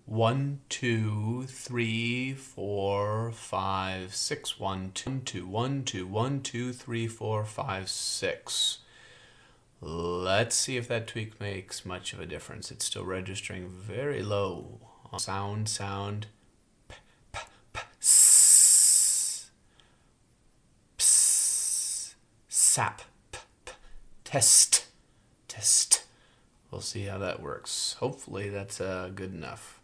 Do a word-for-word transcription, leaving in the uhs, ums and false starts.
One, two, three, four, five, six. One, two, two, one, two, one, two, three, four, five, six. Let's see if that tweak makes much of a difference. It's still registering very low. Sound, sound. P, p, p, s, ps, sap. P, p, test, test. We'll see how that works. Hopefully that's uh, good enough.